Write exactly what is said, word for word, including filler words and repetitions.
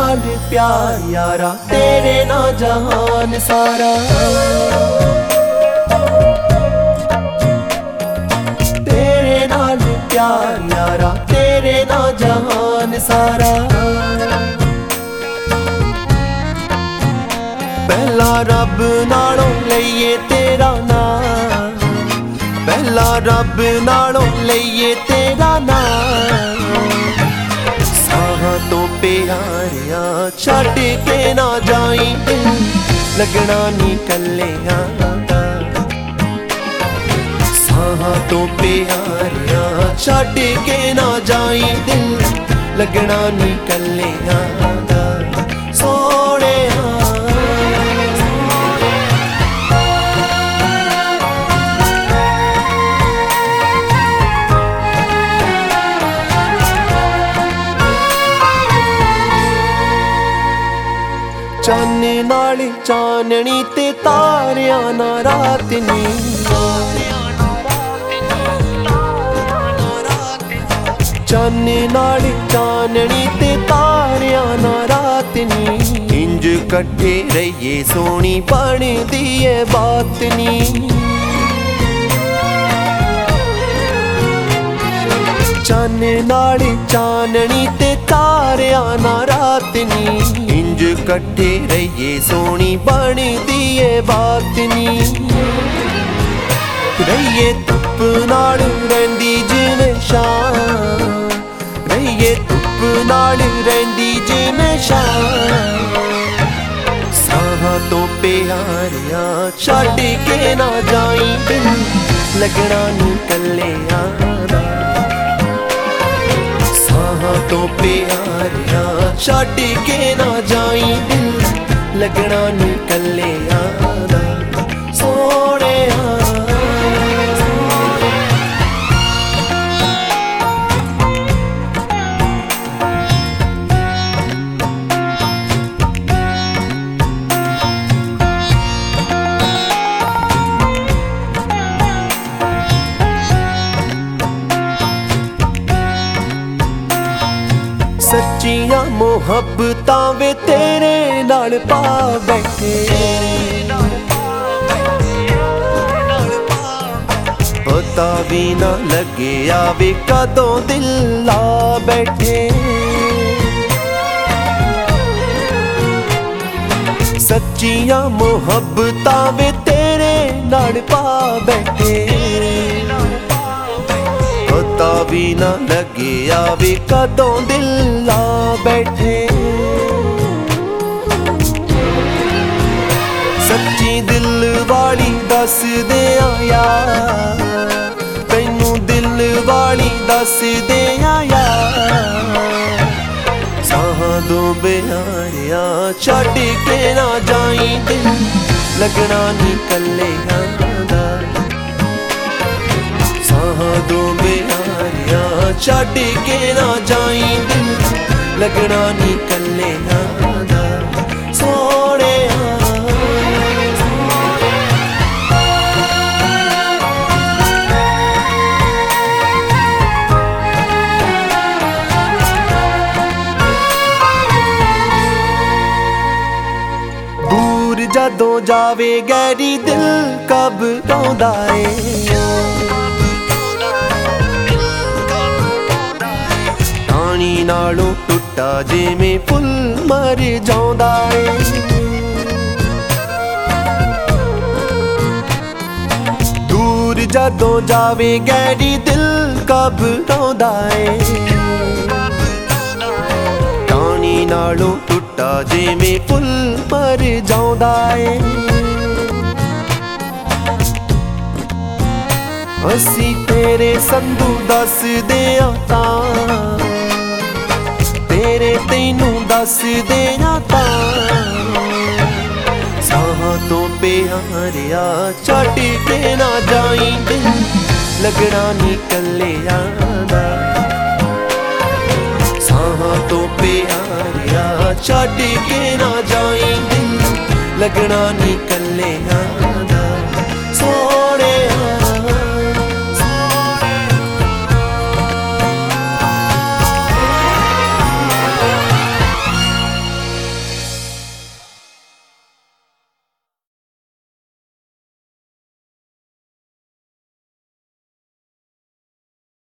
नाल प्यार यारा, तेरे ना जहान सारा। तेरे नाल प्यार यारा, तेरे ना जहान सारा। पहला रब नालों लईए तेरा नाम, पहला रब नालों लईए तेरा नाम। साहां तो प्यारिया छड्ड के ना जाई, दिल लगना नी कल्लियां दा। साहां तो प्यारिया छड्ड के ना जाई, दिल लगना नी कल्लियां दा। सोहणिया चाने नाल चाननी ते तारियां ना रात नी। चाने नाल चाननी ते तारियां ना रात नी। इंज कट्ठे रहिए सोहनी बनदी ऐ बात नी। चाने नाल चाननी ते तारियां ना रात नी। इंज कट्ठे रहिए सोहनी बनदी ऐ बात नी। रहिए धुप नाल रहिंदी जिवें शाम, रहिए धुप नाल रहिंदी जिवें शाम। साहां तो प्यारिया छड्ड के ना जाई, दिल लगना नी कल्लियां दा। साहां तो प्यारिया छड्ड के ना जाई, दिल लगना नी कल्लियां दा। सोहणिया सच्चियां मुहब्बतां वे तेरे नाल पा बैठे। पता भी ना लगे आवे कदों दिल ला बैठे। सच्चियां मुहब्बतां वे तेरे नाल पा बैठे। पता भी ना लगे आवे कदों दिल ला बैठे। सच्ची दिल वाली दस दे यार, तैनू दिल वाली दस दे यार। साहां दो प्यारिया छड्ड के ना जाई, दिल लगना नी कल्लियां दा। साहां दो प्यारिया छड्ड के ना जाई, दिल लगना नी कल्लियां दा। सोहणिया दूर जदों जावे गैरी, दिल घबराउंदा ए। पानी नालों टुटा जिवें फुल मर जांदा ए। दूर जदों जावे गैरी, दिल घबराउंदा ए। पानी नालों टुटा जिवें फुल मर जांदा ए। असी तेरे संधू दस दियां तां, तेरे तैनू दस देना तां। साहां तो प्यारिया छड्ड के ना जाई, दिल लगना नी कल्लियां दा। साहां तो प्यारिया छड्ड के ना जाई, दिल लगना नी कल्लियां।